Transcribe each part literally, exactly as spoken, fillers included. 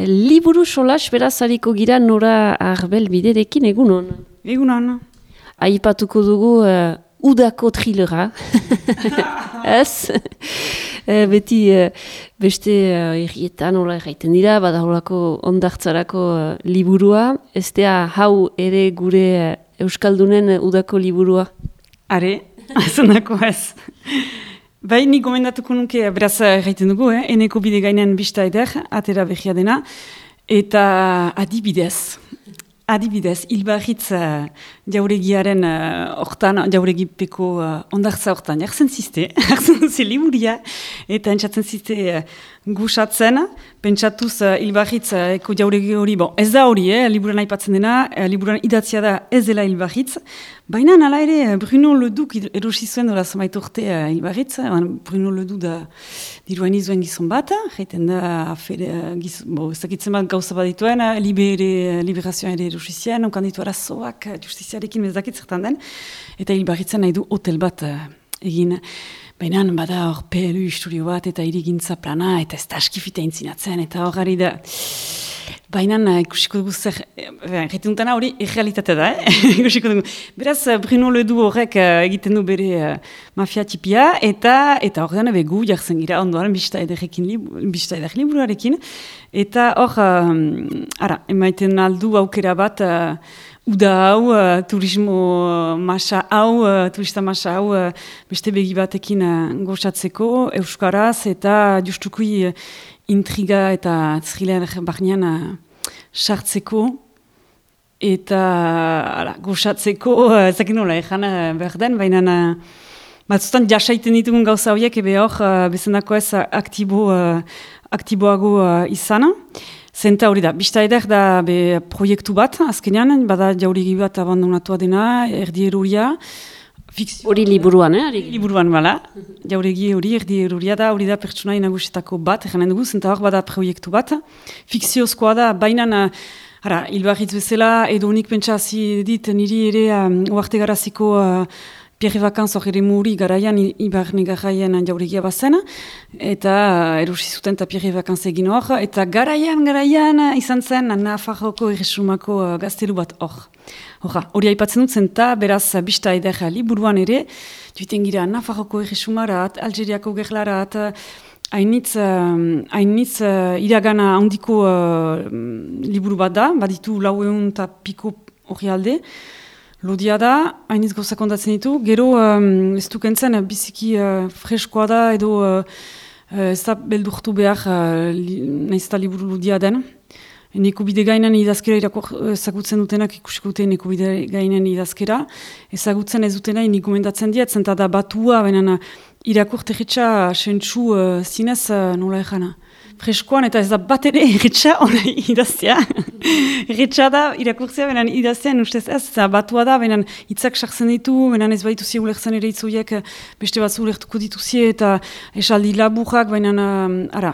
liburu solas beraz hariko gira Nora Arbel biderekin egunon. Egunon. Aipatuko dugu uh, udako thrillera. Ez? uh, beti uh, beste uh, irrietan hola erraiten dira, bada holako ondartzarako uh, liburua. Ez da hau ere gure uh, Euskaldunen uh, udako liburua? Are, azonako ez. Bai, nik gomendatuko nuke, beraz erraiten dugu, eh? Eneko bide gainen bista eder, atera behia dena, eta adibidez. Adibidez, hilbarritz uh, jauregiaren hortan, uh, jauregipeko uh, ondartza hortan, jartzen ziste, jartzen duze liburia, eta entzatzen ziste uh, gusatzen, pentsatuz uh, hilbarritz uh, eko jauregi hori, bon, ez da hori, eh, liburan aipatzen dena, uh, liburan idatzia da ez dela hilbarritz, baina nala ere Bruno Leduc erosi zuen dola zamaitu urte uh, hilbarritz, uh, Bruno Leduc da diruan izuen gizon bat, jaiten da afere, uh, giz, bo, ez dakitzen bat gauza bat dituen, uh, libere, liberazioan ere erosizien, onkan ditu arazoak, uh, justiziarekin bezakit zertan den, eta hilbarritzen nahi du hotel bat uh, egin. Baina bada hor pelu historio bat eta irigintza plana eta ez da askifita intzinatzen eta hor gari da. Baina ikusiko dugu zer, retuntana hori errealitate da, eh? Ikusiko dugu. Beraz, Bruno Leduc horrek uh, egiten du bere uh, mafia tipia eta eta horrean begu jartzen gira ondoan bista ederrekin, bista eder liburuarekin. Eta hor, uh, ara, emaiten aldu aukera bat, uh, uda hau, uh, turismo masa hau, uh, turista masa hau, uh, beste begi batekin uh, gozatzeko, euskaraz, eta justukui uh, intriga eta thriller barnean uh, sartzeko, eta uh, gozatzeko, uh, ezakin nola, ezan uh, behar den, baina uh, batzutan jasaiten ditugun gauza horiek, ebe hor, uh, bezendako ez uh, aktibo, uh, aktiboago uh, izan. Zenta hori da, bista eder da be, proiektu bat, azkenean, bada jauregi bat abandonatua dena, erdi eruria. Hori liburuan, eh? Liburuan, bala. Jauregi hori, erdi eruria da, hori da pertsonai nagusetako bat, egenen dugu, zenta hor bada proiektu bat. Fikziozkoa da, baina, ara, hilbarritz bezala, edo honik pentsa hazi dit, niri ere um, oarte garaziko uh, Pierre Vacanz hor ere muri garaian, ibarne garaian jauregia bazen, eta uh, erosi zuten eta Pierre Vacanz egin hor, eta garaian, garaian izan zen Nafarroko erresumako uh, gaztelu bat hor. Horra, hori aipatzen dut zen, eta beraz bista eder liburuan ere, duiten gira Nafarroko erresumarat, Algeriako gerlarat, hainitz, uh, hainitz uh, iragana handiko uh, liburu bat da, baditu lau egun eta piko hori alde, lodia da, hainiz gauzak ondatzen ditu, gero um, ez dukentzen biziki uh, freskoa da edo uh, ez da beldurtu behar uh, li, nahiz eta liburu lodia den. Neko bide gainan idazkera irakor ezagutzen dutenak ikusiko dute neko bide gainan idazkera. Ezagutzen ez dutenak nik gomendatzen diat, zenta da batua, baina irakur tegitza sentsu uh, zinez uh, nola ejana. Freskoan eta ez da bat ere erritxa hona idaztea. Erritxa da, irakurtzea, benen idaztean ustez ez, batua da, benen hitzak sartzen ditu, benen ez baituzie ulertzen ere hitzoiek beste batzu ulertuko dituzie, eta esaldi laburrak, benen, uh, ara,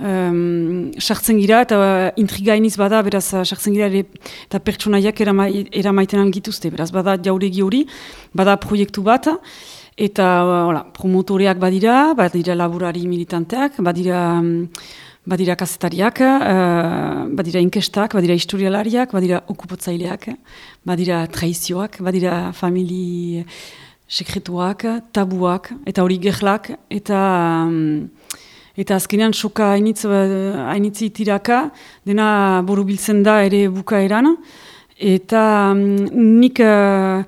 um, sartzen gira, eta uh, intrigainiz bada, beraz, sartzen gira, ere, eta pertsonaiak erama, eramaiten algituzte, beraz, bada jauregi hori, bada proiektu bat, eta uh, promotoreak badira, badira laborari militanteak, badira... Um, Badira kazetariak, uh, badira inkestak, badira historialariak, badira okupatzaileak, badira traizioak, badira famili sekretuak, tabuak, eta hori gerlak, eta um, eta azkenean soka hainitz, hainitzi tiraka, dena boru biltzen da ere bukaeran, eta um, nik, uh,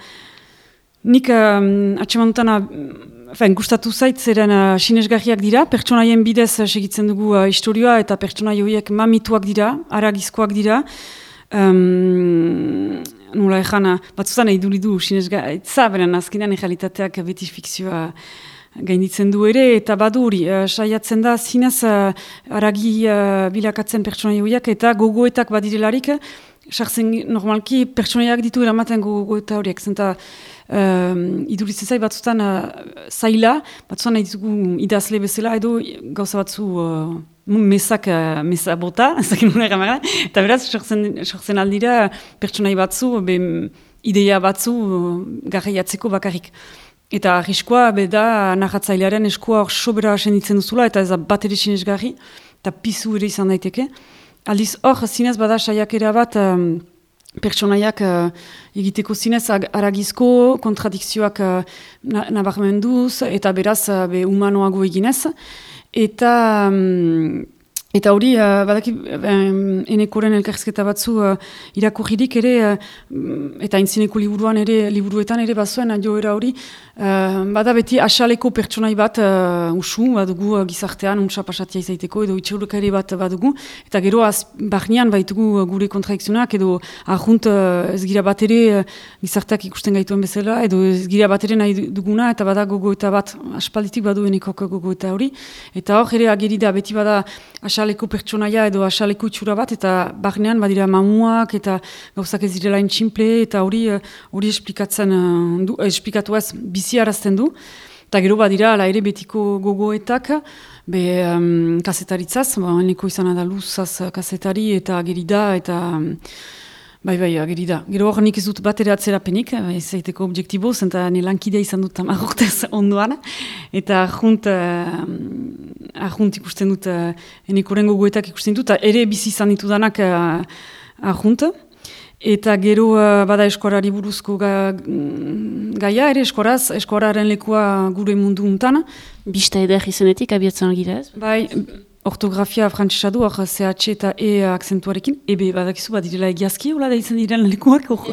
nik um, atxemantana, Fen, gustatu zait, zeren uh, sinesgarriak dira, pertsonaien bidez uh, segitzen dugu uh, historioa eta pertsonai horiek mamituak dira, aragizkoak dira. Um, nola ezan, batzuzan nahi du sinesgarritza, beren azkenean egalitateak beti fikzioa gainditzen du ere, eta badu hori, uh, saiatzen da zinez uh, aragi uh, bilakatzen pertsonai horiek, eta gogoetak badirelarik, sartzen normalki pertsonaiak ditu eramaten gogoeta horiek, zenta Um, iduritzen zai batzutan uh, zaila, batzutan nahi ditugu idazle bezala edo gauza batzu uh, mesak, uh, mesak bota, ezakin nuna eramara, eta beraz, sortzen aldira pertsonai batzu, be, ideia batzu uh, garraiatzeko bakarrik. Eta arriskoa, beda, narratzailearen eskoa hor sobera asenditzen duzula, eta ez bat ere sinesgarri, eta pizu ere izan daiteke. Aldiz hor, zinez bada saiakera bat, um, pertsonaiak uh, egiteko zinez aragizko kontradikzioak uh, nabarmenduz, eta beraz uh, be humanoago eginez. Eta... Um, Eta hori, uh, badaki, um, enekoren elkarrizketa batzu uh, irakurririk ere, uh, eta intzineko liburuan ere, liburuetan ere bazuen joera hori, uh, bada beti asaleko pertsonai bat uh, usu, badugu uh, gizartean, untsa pasatia izaiteko, edo itxauruk ere bat badugu, eta gero az, barnean baitugu gure kontradikzionak, edo ahunt uh, ez gira bat ere uh, gizarteak ikusten gaituen bezala, edo ez gira bat ere nahi duguna, eta bada gogoeta bat, aspalditik badu enekok gogoeta hori, eta hor ere agerida beti bada asaleko pertsonaia edo asaleko itxura bat, eta barnean badira mamuak, eta gauzak ez direla intximple, eta hori hori esplikatzen du, esplikatu ez bizi arazten du, eta gero badira ala ere betiko gogoetak, be um, kasetaritzaz, ba, eneko izan da luzaz kasetari, eta gerida, eta... Bai, bai, ageri da. Gero hor nik ez dut bat ere atzerapenik, ez zaiteko objektibo, zenta ne lankidea izan dut tamar urtez ondoan, eta ahunt, uh, ahunt ikusten dut, uh, enekoren gogoetak ikusten dut, ere bizi izan ditu danak uh, ahunt, eta gero uh, bada eskorari buruzko ga, gaia, ere eskoraz, eskoraren lekua gure mundu untan. Bista eder izanetik abiatzen gira ez? Bai, ortografia frantzesa du, hor C H eta E akzentuarekin, ebe badakizu bat direla egiazki, hola da izan diren lekuak, hor.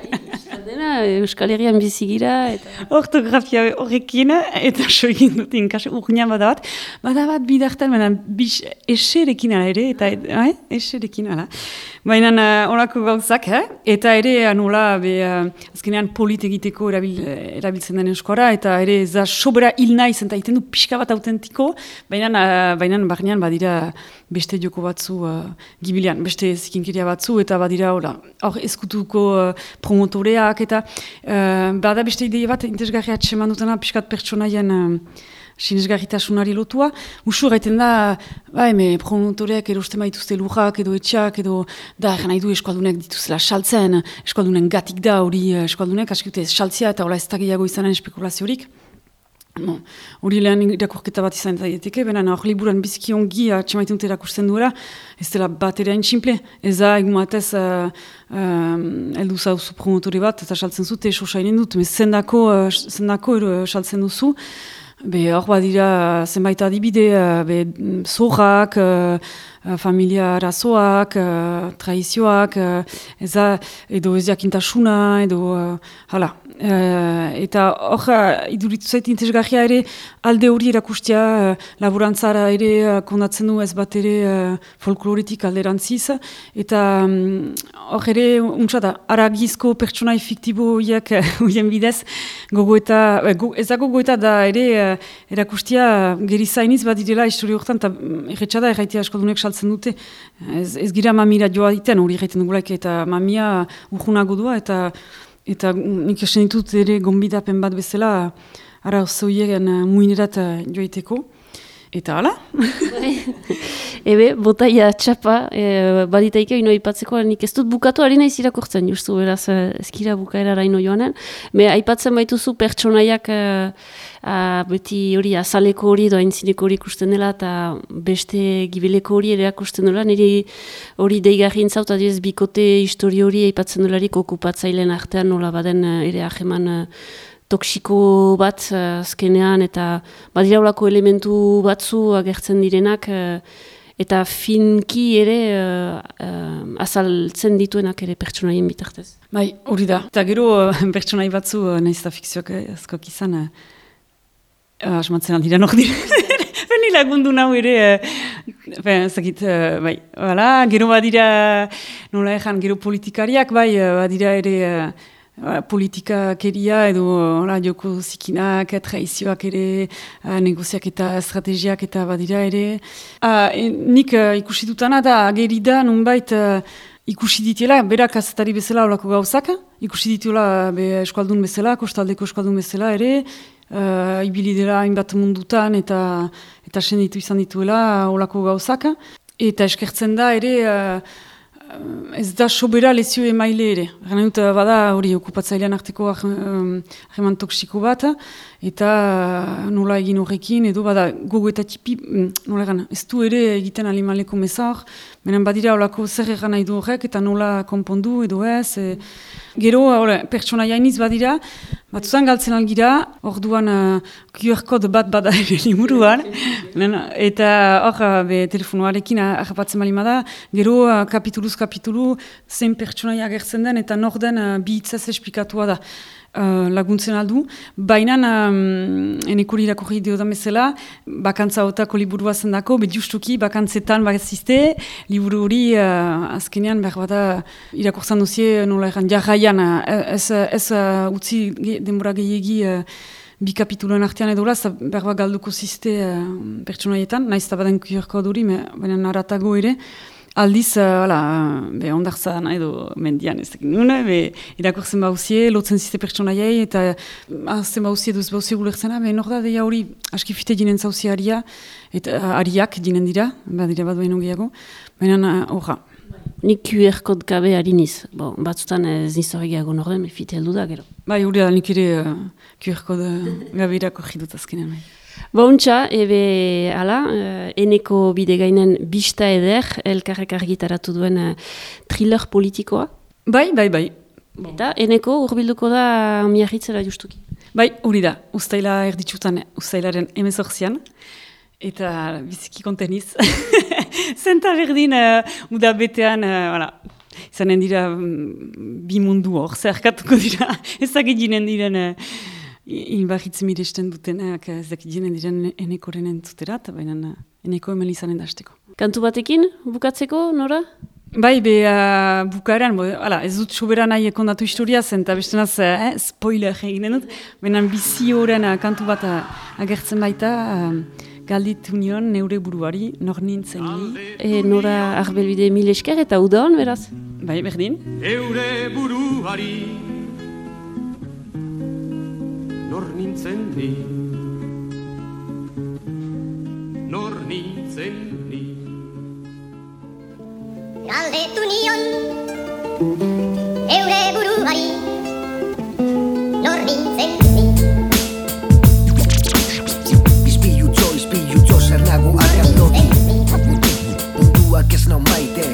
Dena, Euskal Herrian bizigira, eta... Ortografia horrekin, eta so egin dut inkasi urnean bada bat, bada bat bidartan, baina bis eserekin ala ere, eta eh, eserekin ala. Baina horako gauzak, eh? Eta ere nola, be, uh, azkenean polit egiteko erabil, erabiltzen den eskora, eta ere za sobera hil nahi zen, eta iten du pixka bat autentiko, baina uh, baina barnean badira beste joko batzu uh, gibilean, beste zikinkeria batzu, eta badira hor ezkutuko uh, promotoreak, eta uh, bada beste ideia bat interesgarri atseman dutena pixkat pertsonaien uh, sinesgarritasunari lotua. Usur gaiten da, ba, eme, promotoreak erosten baituzte lujak edo etxak, edo da, egin nahi du eskualdunek dituzela saltzen, eskualdunen gatik da hori eskualdunek, askute saltzia eta hola ez da gehiago izanen espekulaziorik. Bon, hori lehen irakurketa bat izan daiteke, benen hor liburan biziki ongi atxemaitun erakusten duela, ez dela bat ere hain simple, ez da egun batez uh, uh, eldu zauzu promotori bat, eta saltzen zute, sosainen dut, zendako, uh, zendako ero saltzen duzu, be hor badira zenbait adibide, uh, be zorrak, uh, familia arazoak, uh, traizioak, uh, ez da, edo ez jakintasuna, edo, uh, hala, Uh, eta hor, uh, iduritu zait interesgarria ere alde hori erakustia, uh, laborantzara ere uh, kondatzen du ez bat ere uh, folkloretik alderantziz, eta hor um, ere, untsa da, aragizko pertsonai fiktibo horiek horien bidez, gogoeta, uh, go, ez da gogoeta da ere uh, erakustia uh, gerizainiz bat direla histori horretan, eta erretxada erraitea eskoldunek saltzen dute, ez, ez gira mamira joa diten hori erraiten dugulaik, eta mamia urgunago doa, eta Eta nik esan ditut ere gonbidapen bat bezala, ara zoiegen muinerat joiteko. Eta hala? Ebe, botaia txapa, e, baditaike ino aipatzeko, nik ez dut bukatu ari naiz irakurtzen, justu, beraz, ezkira bukaerara ino joanen. Me aipatzen baituzu pertsonaiak a, a, beti hori azaleko hori edo aintzineko hori ikusten dela, eta beste gibeleko hori ere akusten dela, niri hori deigarri entzaut, adioz bikote histori hori aipatzen dolarik okupatzailean artean, nola baden ere aheman toksiko bat uh, azkenean, eta badira olako elementu batzu agertzen direnak, uh, eta finki ere uh, uh, azaltzen dituenak ere pertsonaien bitartez. Bai, hori da. Eta gero uh, pertsonai batzu, uh, nahiz eta fikzioak azkok izan, uh, uh, asmatzen aldira nok dire. Beni lagundu nahu ere, uh, ben, zakit, uh, bai, wala, gero badira, nola ezan, gero politikariak, bai, uh, badira ere, uh, politikakeria edo ora, joko zikinak, traizioak ere, negoziak eta estrategiak eta badira ere. Uh, e, nik uh, ikusi dutana da, ageri da, nunbait uh, ikusi ditela, berak azetari bezala olako gauzak, ikusi ditela be, eskualdun bezala, kostaldeko eskualdun bezala ere, uh, ibili dela hainbat mundutan eta eta senditu izan dituela olako gauzak. Eta eskertzen da ere, uh, ez da sobera lezio emaile ere. Gana dut, bada hori okupatzailean arteko harreman toksiko bat, eta nola egin horrekin, edo bada gogo eta tipi, nola egan, ez du ere egiten animaleko mezar, menen badira holako zer egan nahi du horrek, eta nola konpondu edo ez. E, gero, hori, pertsona jainiz badira, batuzan galtzen algira, orduan uh, Q R kode bat bada ere liburuan, eta hor, be, telefonoarekin harrapatzen balima da, gero uh, kapituluz kapitulu, zein pertsona agertzen den, eta nor den uh, bi hitzaz esplikatua da. Uh, laguntzen aldu, baina um, eneko irakurri diodan bezala, bakantza otako liburua zendako, bet justuki bakantzetan bazizte, liburu hori uh, azkenean behar bada irakurtzan duzie nola egan jarraian, ez, ez uh, utzi ge, denbora gehiagi uh, bi kapituluen artean edo laz, behar bat galduko zizte uh, pertsonaietan, nahiz eta baden Q R kode hori, baina naratago ere, aldiz, hala, uh, be, ondartzan edo mendian ez dakit nuen, be, irakurtzen bauzie, lotzen ziste pertsonaiei, eta azten bauzie duz bauzie gulertzena, be, nor da, deia hori, askifite jinen zauzi aria, eta uh, ariak jinen dira, badira bat baino gehiago, baina horra. Uh, Nik Q R kod gabe hariniz, bon, batzutan ez nizorregiago norden, fite heldu da, gero. Bai, hori da, nik ere uh, Q R kod gabe irakorri dut azkenean, bai. Bontxa, ebe, ala, uh, eneko bide gainen bista eder, elkarrek argitaratu duen uh, thriller politikoa. Bai, bai, bai. Eta eneko urbilduko da miarritzera justuki. Bai, hori da, ustaila erditsutan, ustailaren emezortzian, eta biziki konteniz. Zenta berdin, uh, uda betean, uh, voilà. Izanen dira um, bi mundu hor, zerkatuko dira, ezagit jinen diren... Uh, Inbarritz miresten dutenak, ez dakit jenen diren enekoren entzutera, eta baina eneko emel izanen dazteko. Kantu batekin, bukatzeko, Nora? Bai, be, uh, bukaeran, bo, ala, ez dut sobera nahi kondatu historia zen, eta bestenaz, eh, spoiler eginen dut, baina bizi horren uh, kantu bat uh, agertzen baita, uh, galditu nion neure buruari, nor nintzen li. E, Nora Arbelbide mil esker eta udon, beraz? Bai, berdin. Eure buruari nor nintzen ni, nor nintzen ni. Galdetu nion, eure buruari, nor nintzen ni. Izpilutzo, izpilutzo, zer nago argan lodi, munduak ez nau maite.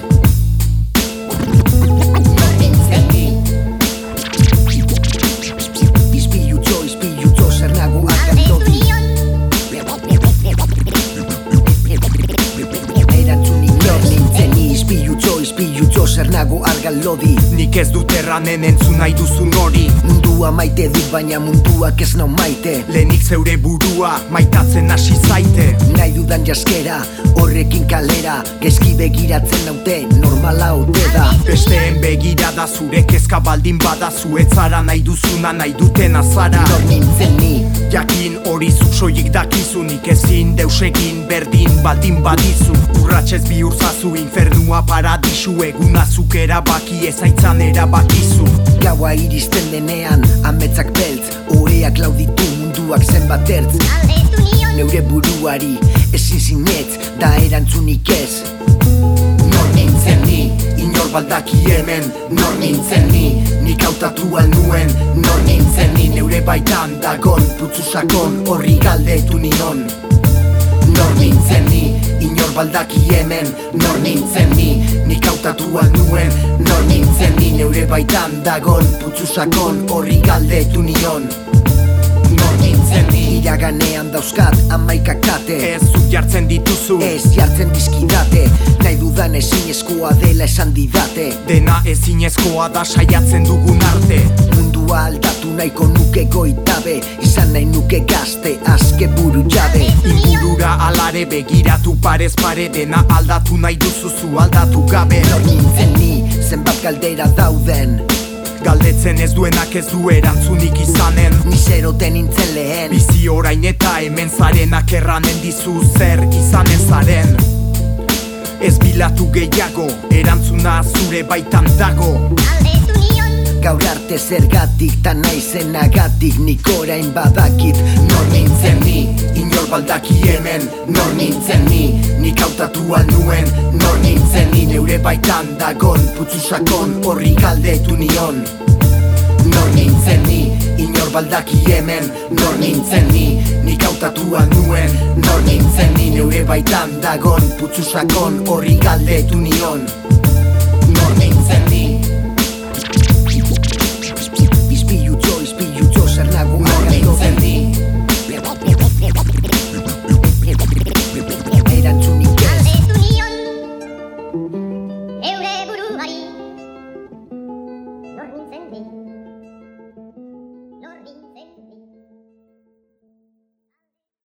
Zer nago argan lodi, nik ez dut erranen entzun nahi duzun hori. Mundua maite dut baina munduak ez nau maite. Lehenik zeure burua maitatzen hasi zaite. Nahi dudan jaskera, horrekin kalera, gezki begiratzen naute, normala haute da. Besteen begirada zure kezka baldin badazu, ez zara nahi duzuna nahi duten azara. Nor nintzen ni, jakin hori zuk soilik dakizu, nik ezin deusegin berdin baldin badizu. Urratxez bihurtzazu infernua paradisu, eguna zuk erabaki ezaitzan erabakizu. Gaua iristen denean, ametzak beltz, oreak lauditu munduak zenbat ertz. Neure buruari, ezin zinetz, da erantzunik ez. Nor nintzen ni, inor baldaki hemen, nor nintzen ni, nik hautatu alnuen, nor nintzen ni, neure baitan dagon, putzu sakon, horri galdetu nion. Nor nintzen ni, inor baldaki hemen, nor nintzen ni, nik hautatu alnuen, nor nintzen ni, neure baitan dagon, putzu sakon, horri galdetu nion. Nor nintzen ni, iraganean dauzkat amaikak kate. Ez zuk jartzen dituzu, Ez jartzen bizkidate, nahi dudan ezinezkoa dela esan didate. Dena ezinezkoa da saiatzen dugun arte. Mundua aldatu nahiko nuke goitabe, izan nahi nuke gazte, azke buru jabe. Ingurura alare begiratu parez pare, dena aldatu nahi duzuzu aldatu gabe. Nor nintzen ni, zenbat galdera dauden, galdetzen ez duenak ez du erantzunik izanen. ni zeroten nintzen lehen, bizi orain eta hemen zarenak erranen dizu zer izanen zaren. Ez bilatu gehiago, erantzuna zure baitan dago. gaur arte zergatik ta naizenagatik nik orain badakit nor nintzen ni, inor baldaki hemen nor nintzen ni, nik hautatu alnuen nor nintzen ni, neure baitan dagon putzu sakon horri galdetu nion nor nintzen ni, inor baldaki hemen nor nintzen ni, nik hautatu alnuen nor nintzen ni, neure baitan dagon putzu sakon horri galdetu nion nor nintzen ni